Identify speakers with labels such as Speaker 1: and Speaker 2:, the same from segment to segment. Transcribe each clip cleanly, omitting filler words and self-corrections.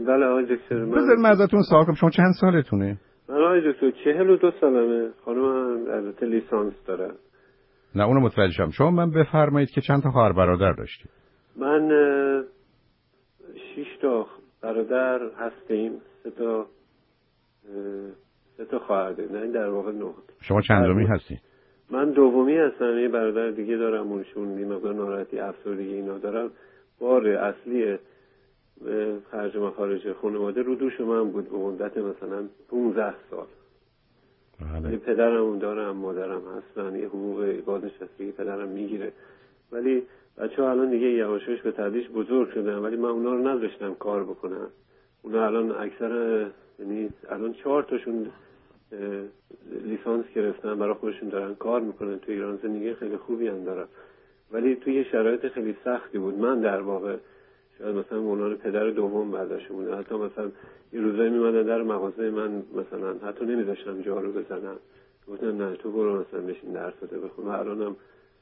Speaker 1: بله آقای دکتر.
Speaker 2: بذار من ازتون سوال کنم، شما چند سالتونه؟
Speaker 1: من آقای دکتر 42 سالمه. خانم البته لیسانس داره.
Speaker 2: نه اونو متوجهم. شما من بفرمایید که چند تا خواهر برادر داشتید؟
Speaker 1: من 6 تا برادر هستیم، 3 تا خواهر داریم. نه در واقع 9.
Speaker 2: شما چندمی هستید؟
Speaker 1: من دومی هستم. یه برادر دیگه دارم، اونشون یه مقدار ناراحتی افسردگی اینا دارم. بار اصلی خرج مخارج خانواده رو دوش من بود به مدت مثلا 15 سال. ولی پدرم دارم، مادرم هستن، یه حقوق بازنشستگی پدرم میگیره. ولی بچه‌ها الان دیگه یواشاش به تدریج بزرگ شدن، ولی من اونا رو نذاشتم کار بکنن. اونا الان اکثر، یعنی الان 4 تاشون لیسانس گرفتن، برای خودشون دارن کار میکنن تو ایران، زندگی خیلی خوبی هم دارن. ولی توی شرایط خیلی سختی بود. من در واقع شاید مثلا عنوان پدر دوم برداشته بودم. حتی مثلا یه روزایی میمدن در مغازه من، مثلا حتی نمیذاشتم جارو بزنم، گفتن نه تو برو مثلا بشین درساتو بخون. الانم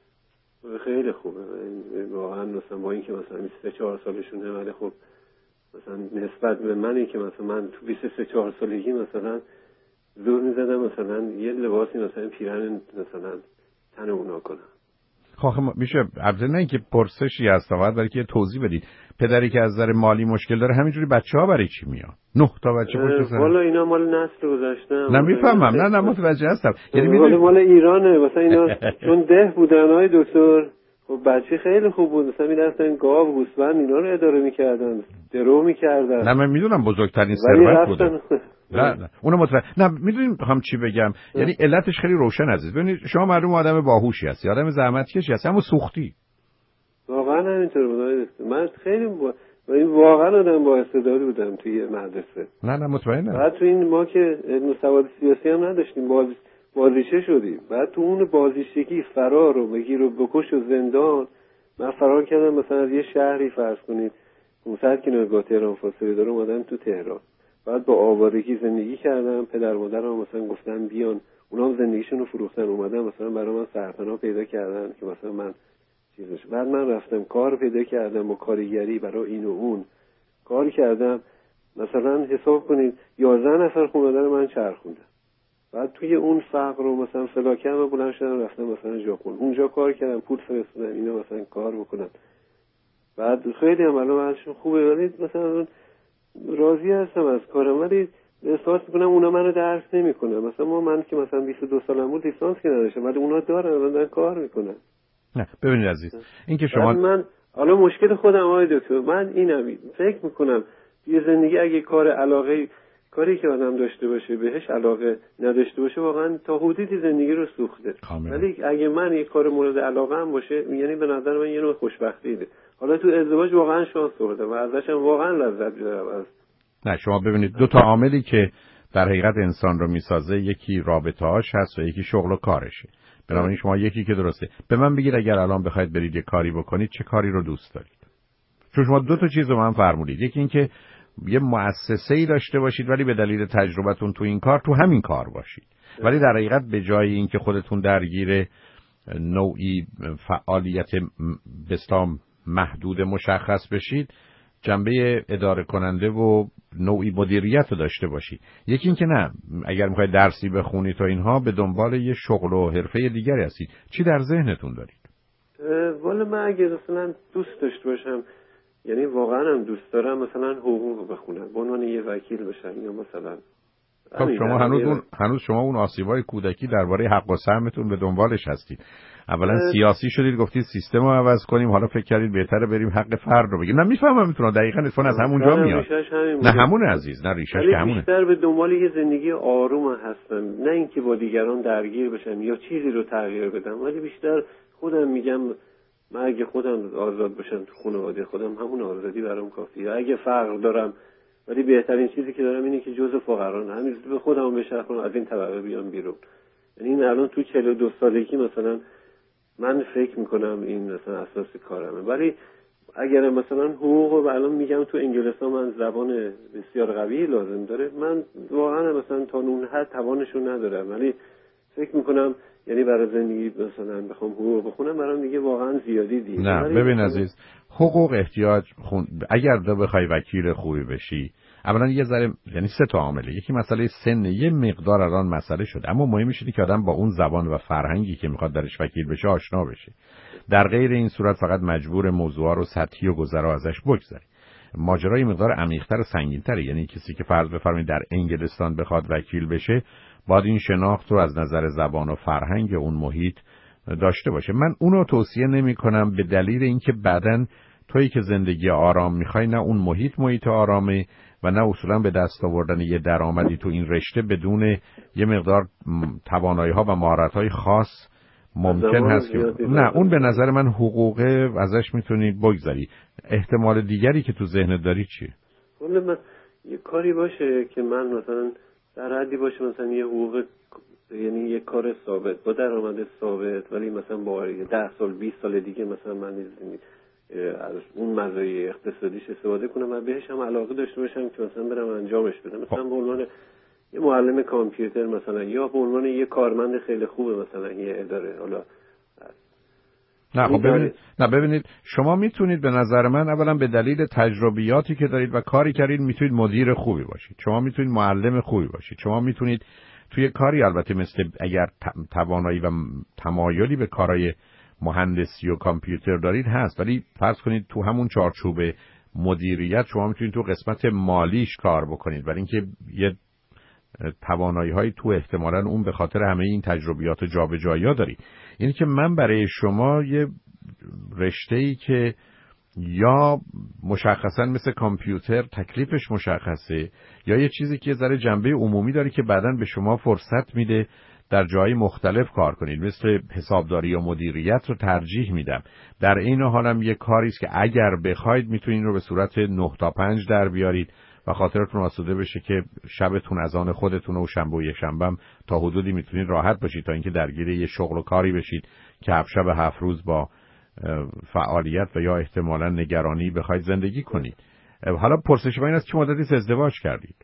Speaker 1: خیلی خوبه واقعا. مثلا با اینکه مثلا 23-4 سالشونه، ولی خب مثلا نسبت به منی که مثلا من تو 23-4 سالگی مثلا زور میزدم مثلا یه لباسی مثلا پیرن مثلا تن اونا کنم.
Speaker 2: خب میشه البته نه اینکه پرسشی هست فقط، برای که توضیح بدید. پدری که از نظر مالی مشکل داره همینجوری بچه‌ها برای چی میاد؟ 9 تا بچه پشت سر؟
Speaker 1: والا اینا مال نسل گذشته.
Speaker 2: نه میفهمم، نه متوجه هستم.
Speaker 1: یعنی مال ایرانه. مثلا اینا چون ده بودن های دکتر، خب بچه خیلی خوب بود، مثلا می‌رفتن گاو، گوسفند اینا رو اداره می‌کردن، درو می‌کردن.
Speaker 2: نه من میدونم بزرگترین ثروت بوده. نه اونو نه میدونیم هم چی بگم. یعنی علتش خیلی روشن عزیز. ببینید شما معلوم آدم باهوشی هستی، آدم زحمتکشی هستی، اما سوختی.
Speaker 1: واقعا همینطور بود. من خیلی واقعا آدم با استعدادی بودم توی مدرسه.
Speaker 2: نه مطمئنم.
Speaker 1: بعد تو این ما که علم سواد سیاسی هم نداشتیم، بازیچه شدیم. بعد تو اون بازیچگی فرار رو بگیر و بکش و زندان. من فرار کردم مثلا از یه شهری فرض کنید 500 کیلومتر با تهران فاصله داره، اومدم تو تهران. بعد با آوارگی زندگی کردم. پدر مادرم مثلا گفتن بیان، اونا هم زندگیشون رو فروختن، اومدن مثلا برای من سرپناه پیدا کردن که مثلا من چیزش. بعد من رفتم کار پیدا کردم با کارگری برای این و اون کار کردم. مثلا حساب کنید 11 نفر خانواده رو من چرخوندم. بعد توی اون فقر رو مثلا فلاکه و بلند شدم رفتم مثلا ژاپن، اونجا کار کردم، پول فرستادم اینا مثلا کار بکنن. بعد خیلی هم الان ازشون خوبه، ولی مثلا راضی هستم از کارم، ولی احساس میکنم اونا منو درک نمیکنن. مثلا من که مثلا 22 سالم بود لیسانس که نداشتم، ولی اونا دارن کار میکنن.
Speaker 2: نه ببینید عزیز، این که شما
Speaker 1: من حالا مشکل خودم آقای دکتر، من اینم فکر میکنم یه زندگی اگه کاری که آدم داشته باشه بهش علاقه نداشته باشه، واقعا تا حدودی زندگی رو سوخته. ولی اگه من یه کار مورد علاقه هم باشه، یعنی به نظر من یه نوع خوشبختیه. حالا تو ازدواج واقعا شانس آوردم و ازش هم واقعا لذت بردم.
Speaker 2: نه شما ببینید دو تا عاملی که در حقیقت انسان رو میسازه، یکی رابطه‌هاش هست و یکی شغل و کارشه. بنابراین شما یکی که درسته. به من بگید اگر الان بخواید برید یه کاری بکنید چه کاری رو دوست دارید؟ چون شما دو تا چیز رو من فرمودید. یکی این که یه مؤسسه‌ای داشته باشید ولی به دلیل تجربتون تو این کار تو همین کار باشید. ولی در حقیقت به جای اینکه خودتون درگیر نوعی فعالیت بسام محدود مشخص بشید، جنبه اداره کننده و نوعی مدیریت رو داشته باشید. یکی این که نه، اگر میخواید درسی بخونید تا اینها به دنبال یه شغل و حرفه دیگری هستید. چی در ذهنتون دارید؟
Speaker 1: والا من اگه مثلا دوست داشته باشم، یعنی واقعا هم دوست دارم مثلا حقوق بخونم، به عنوان یه وکیل بشم یا مثلا.
Speaker 2: خب شما هنوز شما اون آسیبای کودکی درباره حق و سهمتون به دنبالش هستید. اولا سیاسی شدید، گفتید سیستم رو عوض کنیم، حالا فکر کردید بهتره بریم حق فرد رو بگیم. نه میفهمم میتونه دقیقاً اتفاقا از همونجا میاد. نه همونه عزیز، نه ریشش که همونه.
Speaker 1: بیشتر به دنبال یه زندگی آروم هستم، نه اینکه با دیگران درگیر بشم یا چیزی رو تغییر بدم، ولی بیشتر خودم میگم من اگه خودم آزاد باشم تو خانواده خودم، همون آزادی برام کافیه. اگه فقر دارم، ولی بهترین چیزی که دارم اینه که جزء فقران همین به خودم بچرخونم، از این طبقه بیام بیرون. یعنی این الان تو 42 سالگی مثلا من فکر میکنم این مثلا اساس کارمه. ولی اگر مثلا حقوق و الان میگم تو انگلستان من زبان بسیار قوی لازم داره، من واقعا مثلا تا اون حد توانشو ندارم، ولی فکر میکنم یعنی برای زندگی مثلا بخوام حقوق بخونم برام دیگه واقعا زیادی دیگه.
Speaker 2: نه ببین عزیز، حقوق احتیاج اگر تو بخوای وکیل خوبی بشی، اولا یه ذره یعنی 3 تا عامله. یکی مسئله سن، یه مقدار الان مسئله شده، اما مهمش اینه که آدم با اون زبان و فرهنگی که میخواد درش وکیل بشه آشنا بشه. در غیر این صورت فقط مجبور موضوعا رو سطحی و گذرا ازش بگذری. ماجرای مقدار عمیق‌تر و سنگین‌تره. یعنی کسی که فرض بفرمایید در انگلستان بخواد وکیل بشه، باید این شناخت رو از نظر زبان و فرهنگ اون محیط داشته باشه. من اونو توصیه نمی‌کنم به دلیل اینکه بعداً تویی که زندگی آرام می‌خوای، نه اون محیط آرامه و نه اصولاً به دست آوردن یه درآمدی تو این رشته بدون یه مقدار توانایی‌ها و مهارت‌های خاص ممکن هست که نه، اون به نظر من حقوقه ازش میتونید بگذاری. احتمال دیگری که تو ذهنت داری چیه؟
Speaker 1: ولی من یه کاری باشه که من مثلا در حدی باشه، مثلا یه حقوق، یعنی یه کار ثابت با درآمد ثابت، ولی مثلا با 10 سال 20 سال دیگه مثلا من از اون مزایای اقتصادیش استفاده کنم و بهش هم علاقه داشته باشم که مثلا برم انجامش بدم، مثلا به عنوان یه معلم کامپیوتر مثلا، یا به عنوان یه کارمند خیلی خوبه مثلا یه اداره. حالا
Speaker 2: نه خب ببینید شما میتونید به نظر من اولا به دلیل تجربیاتی که دارید و کاری کردید میتونید مدیر خوبی باشید، شما میتونید معلم خوبی باشید، شما میتونید توی کاری، البته مثل اگر توانایی و تمایلی به کارهای مهندسی و کامپیوتر دارید هست، ولی فرض کنید تو همون چارچوب مدیریت شما میتونید تو قسمت مالیش کار بکنید، ولی اینکه یه توانایی‌های تو احتمالاً اون به خاطر همه این تجربیات و جابجایی‌ها داری. یعنی که من برای شما یه رشته‌ای که یا مشخصاً مثل کامپیوتر تکلیفش مشخصه، یا یه چیزی که یه ذره جنبه عمومی داره که بعداً به شما فرصت میده در جای مختلف کار کنید، مثل حسابداری یا مدیریت رو ترجیح میدم. در این حالم یه کاری است که اگر بخواید میتونید رو به صورت 9 تا 5 در بیارید و خاطرتون آسوده بشه که شبتون از آن خودتون و شنبه و یک شنبه تا حدودی میتونید راحت باشید تا اینکه درگیر یه شغل و کاری بشید که شب 7 روز با فعالیت و یا احتمالاً نگرانی بخواید زندگی کنید. حالا پرسش من این است که مدتی ازدواج کردید؟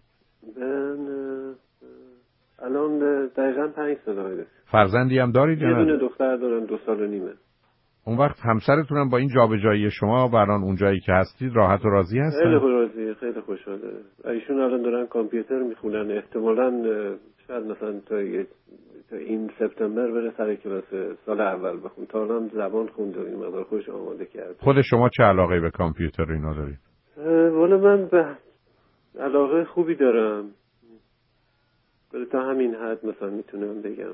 Speaker 1: الان دقیقاً 5 سال.
Speaker 2: فرزندی هم دارید یا نه؟
Speaker 1: یه دونه دختر دارم 2 سال و نیمه.
Speaker 2: اون وقت همسرتون هم با این جابجایی شما و الان اون جایی که هستید راحت و راضی هستن؟
Speaker 1: خیلی راضیه، خیلی خوشحاله. ایشون الان دارن کامپیوتر میخونن، احتمالاً شاید مثلا تا این سپتامبر بره سر کلاس سال اول بخون. تا الان زبان خونده و این مقدار خوش آماده کرده.
Speaker 2: خود شما چه علاقه به کامپیوتر اینا دارید؟
Speaker 1: والا من به علاقه خوبی دارم، ولی تا همین حد مثلا میتونم بگم.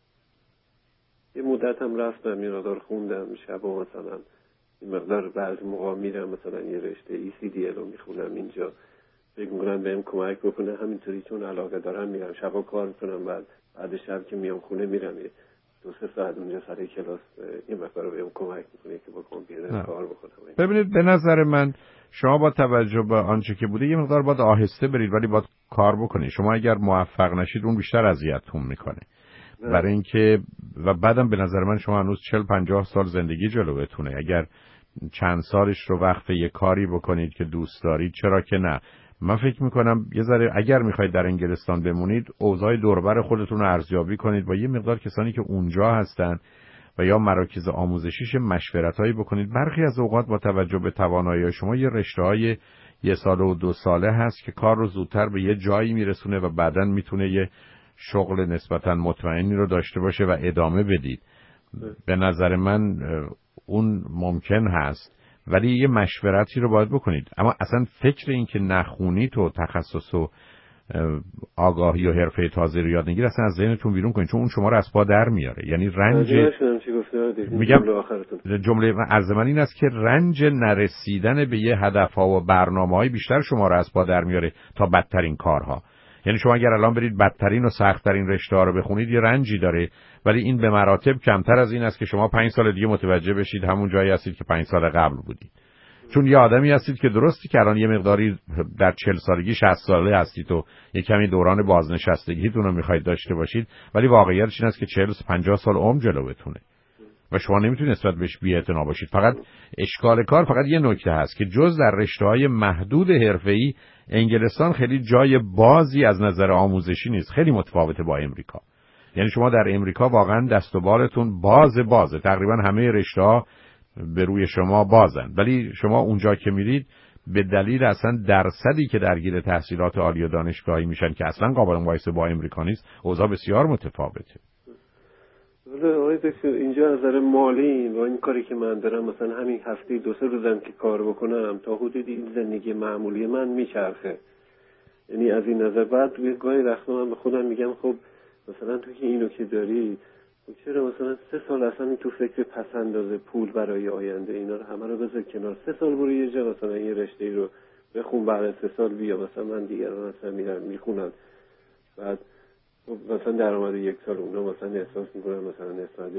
Speaker 1: یه مدت هم رفتم یه مقدار خوندم، شبا مثلا این مقدار بعضی موقع میرم مثلا یه رشته ECDL رو میخونم اینجا، فکر میکنم بهم کمک بکنه. همینطوری چون علاقه دارم میرم شبا کار میکنم، بعد شب که میام خونه میرم یه 2-3 ساعت اونجا سر کلاس این مقدار بهم کمک میکنه که با کامپیوتر کار بکنم.
Speaker 2: ببینید به نظر من شما با توجه به آنچه که بوده یه مقدار باید آهسته برید، ولی باید کار بکنید. شما اگر موفق نشید اون بیشتر اذیتتون میکنه. برای اینکه و بعدم به نظر من شما هنوز 40-50 سال زندگی جلوتونه. اگر چند سالش رو وقت یه کاری بکنید که دوست دارید، چرا که نه. من فکر میکنم یه ذره اگر میخواید در انگلستان بمونید، اوضاع دوربر خودتون رو ارزیابی کنید با یه مقدار کسانی که اونجا هستن و یا مراکز آموزشیش مشورتایی بکنید. برخی از اوقات با توجه به توانایی شما یه رشته‌های 1 ساله و 2 ساله هست که کار رو زودتر به یه جایی میرسونه و بعداً میتونه یه شغل نسبتاً مطمئنی رو داشته باشه و ادامه بدید. به نظر من اون ممکن هست، ولی یه مشورتی رو باید بکنید. اما اصلا فکر این که نخونید و تخصص و آگاهی و حرفه تازه رو یاد نگیر اصلا از ذهنتون بیرون کنید، چون اون شما رو از پا در میاره. یعنی رنج میگم جمله عرض من این است که رنج نرسیدن به یه هدف‌ها و برنامه‌های بیشتر شما رو از پا در میاره تا بدترین کارها. یعنی شما اگر الان برید بدترین و سخت‌ترین رشته‌ها رو بخونید یه رنجی داره، ولی این به مراتب کمتر از این است که شما 5 سال دیگه متوجه بشید همون جایی هستید که 5 سال قبل بودید. چون یه آدمی هستید که درستی که الان یه مقداری در 40 سالگی 60 ساله هستید و یه کمی دوران بازنشستگیتون رو می‌خواید داشته باشید، ولی واقعیتش این است که 40-50 سال عمر جلوتونه و شما نمیتونید نسبت بهش بی‌اعتنا باشید. فقط اشکال کار فقط یه نکته هست که جز در رشته‌های محدود حرفه‌ای انگلستان خیلی جای بازی از نظر آموزشی نیست، خیلی متفاوته با امریکا. یعنی شما در امریکا واقعا دست و بالتون بازه، تقریبا همه رشته‌ها به روی شما بازن، ولی شما اونجا که میرید به دلیل اصلا درصدی که درگیر تحصیلات عالی و دانشگاهی میشن که اصلا قابل مقایسه با امریکا نیست، اوضاع بسیار متفاوته.
Speaker 1: ولی آقای دکتر اینجا از نظر مالی با این کاری که من دارم، مثلا همین هفته 2-3 روزم که کار بکنم تا حدودی این زندگی معمولی من میچرخه. یعنی از این نظر بعد گاهی وقتا من به خودم میگم خب مثلا تو که اینو که داری چرا مثلا 3 سال اصلا تو فکر پسنداز پول برای آینده اینا رو همه رو بذار کنار، 3 سال برو یه جا مثلا یه رشته‌ای رو بخون، بعد 3 سال بیا مثلا من دیگران اصلا میرم میخونم، بعد مثلا درآمد 1 سال اونا مثلا احساس میکنم مثلا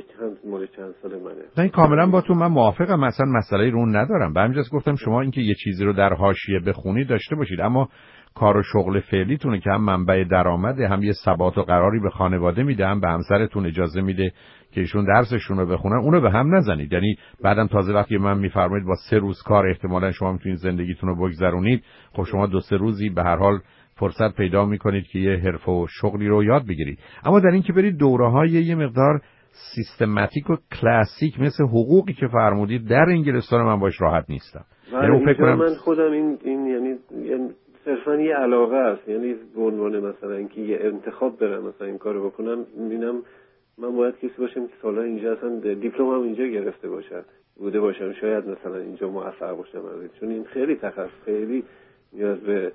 Speaker 1: چند سال منه.
Speaker 2: نه این کاملا با تو من موافقم، مثلا مسئله رو ندارم. به همین جاست گفتم شما اینکه یه چیزی رو در حاشیه بخونید داشته باشید، اما کار و شغل فعلیتونه که هم منبع درآمده، هم یه ثبات و قراری به خانواده میده، هم به همسرتون اجازه میده که ایشون درسشون رو بخونن، اونو به هم نزنید. یعنی بعدم تازه وقتی من میفرمایید با 3 روز کار احتمالاً شما میتونید زندگیتون رو بگذرونید، خب شما 2-3 روزی به هر حال فرصت پیدا میکنید که یه حرفه و شغلی رو یاد بگیرید. اما در این که برید دوره‌های یه مقدار سیستماتیک و کلاسیک مثل حقوقی که فرمودید در انگلستان من باش راحت نیستم.
Speaker 1: یعنی فکر کنم من خودم این یعنی صرفا یه علاقه است، یعنی به عنوان مثلا اینکه یه انتخاب برم مثلا این کارو بکنم، میبینم من باید کسی باشم که سالا اینجا اصلا دیپلمم اینجا گرفته بوده باشم، شاید مثلا اینجا موفق باشم، چون این خیلی خیلی نیاز به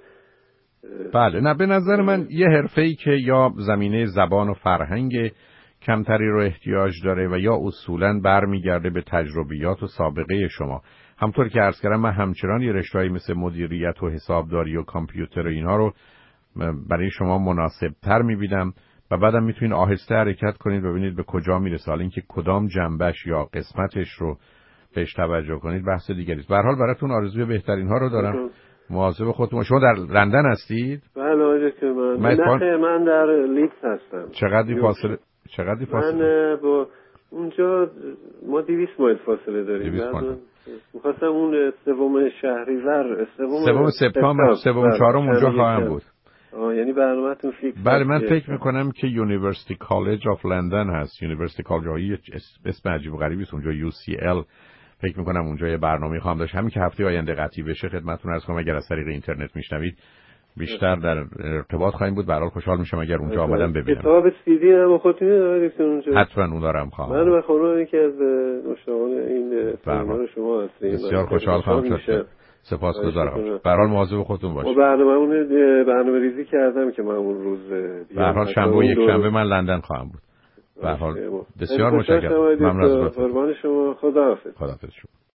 Speaker 2: بله. نه به نظر من یه حرفه‌ای که یا زمینه زبان و فرهنگ کمتری رو احتیاج داره و یا اصولاً برمیگرده به تجربیات و سابقه شما. همطور که عرض کردم من همچنان یه رشته‌ای مثل مدیریت و حسابداری و کامپیوتر و اینها رو برای شما مناسب‌تر می‌بینم و بعدم میتونید آهسته حرکت کنید ببینید به کجا میرسه. حالا اینکه کدام جنبش یا قسمتش رو بهش توجه کنید بحث دیگری است. به هر حال براتون آرزوی بهترین ها رو دارم. مواظب خودتون. شما در لندن هستید؟
Speaker 1: بله آقای که من در لیدز هستم.
Speaker 2: چقدر فاصله؟
Speaker 1: من با اونجا ما 200 مایل فاصله داریم. می‌خواستم اون سوم شهریور،
Speaker 2: سوم سپتامبر، سوم چهارم اونجا خواهم بود.
Speaker 1: یعنی برنامه‌تون فیکس؟
Speaker 2: بله من فکر می‌کنم که یونیورسیتی کالج آف لندن هست. یونیورسیتی کالج اسم عجیب و غریبی است اونجا، UCL. فکر می‌کنم اونجا یه برنامه‌ای خواهم داشت. همین که هفته آینده قطعی بشه خدمتتون عرض کنم اگر از طریق اینترنت میشنوید بیشتر در ارتباط خواهیم بود. به هر حال خوشحال میشم اگر اونجا آمدم ببینم.
Speaker 1: کتاب CD هم خودتون دارید اونجا؟
Speaker 2: حتما اون دارم خواهم.
Speaker 1: من و خانم که از مشتاقان این برنامه شما هستیم.
Speaker 2: بسیار خوشحال خواهم شد. سپاسگزارم. به هر حال مواظب خودتون باشید.
Speaker 1: برنامه ریزی کردم که من اون روز
Speaker 2: به هر حال شنبه و یک شنبه من لندن خواهم بود. به هر حال بسیار متشکرم. ممنون از لطفتون.
Speaker 1: قربان شما. خداحافظ.
Speaker 2: خداحافظ شما.